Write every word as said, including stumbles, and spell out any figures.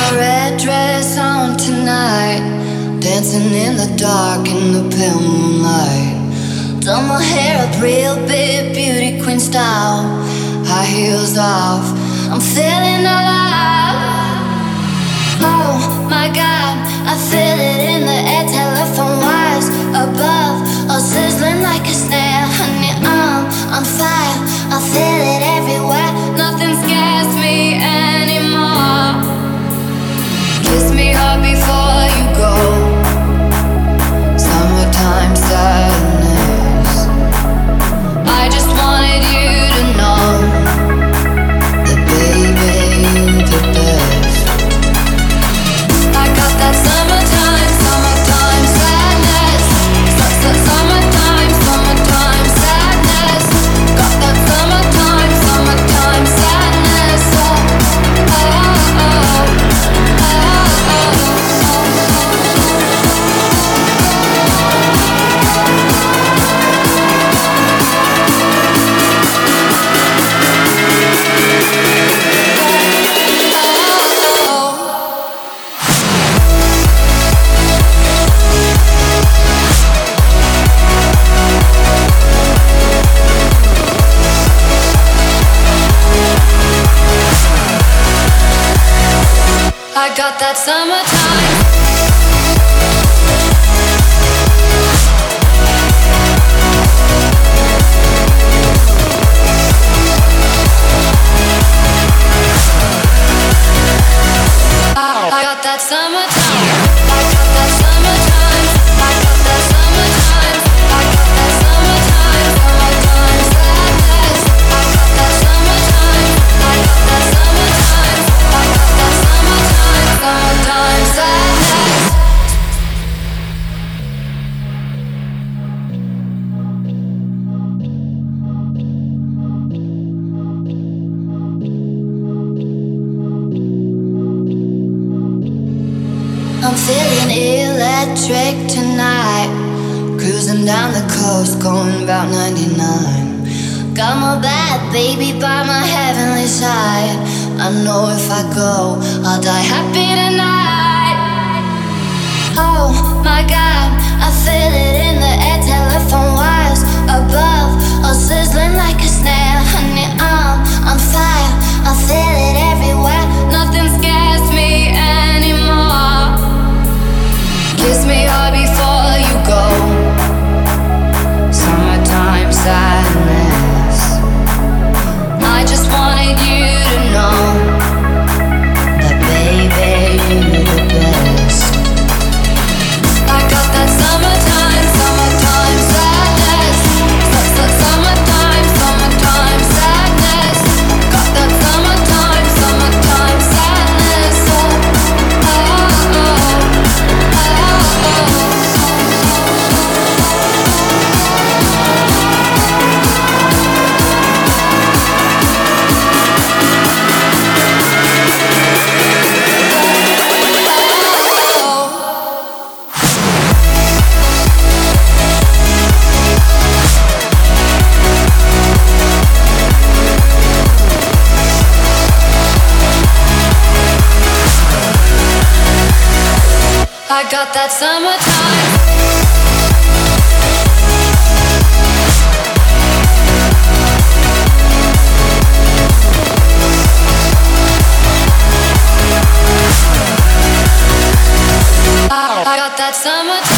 red dress on tonight, dancing in the dark in the pale moonlight. Done my hair up real big, beauty queen style. High heels off, I'm feeling alive. Oh my God, I feel it in the air. Telephone wires above, all sizzling like a snare. Honey, I'm on fire, I feel it everywhere. Nothing scares me anymore. Kiss me hard before you go. Summertime sadness. I just wanted you to know that baby, you're the best. I got that summertime, summertime sadness. Summertime, summertime sadness. Got that summertime, summertime sadness. Oh, oh, oh, oh, oh. I got that summertime. I got that summertime. I got that summertime. I got that summertime. I got that summertime. Summertime sadness. I got that summertime. I got that summertime. I got that summertime. Summertime sadness. I'm feeling electric tonight, cruising down the coast, going about ninety-nine. Got my bad baby by my heavenly side. I know if I go, I'll die happy tonight. Oh my God, I feel it in the air. Telephone wires above, all sizzling like a snare. Honey, I'm on fire, I feel it everywhere. Nothing scares me anymore. Kiss me hard before you go. Summertime sadness. I just wanted you to know that baby, you're the best. I got that summertime, summertime sadness. Summertime, summertime sadness. Got that summertime, summertime sadness. Oh, oh, oh, oh. I got that summertime. I got that summertime.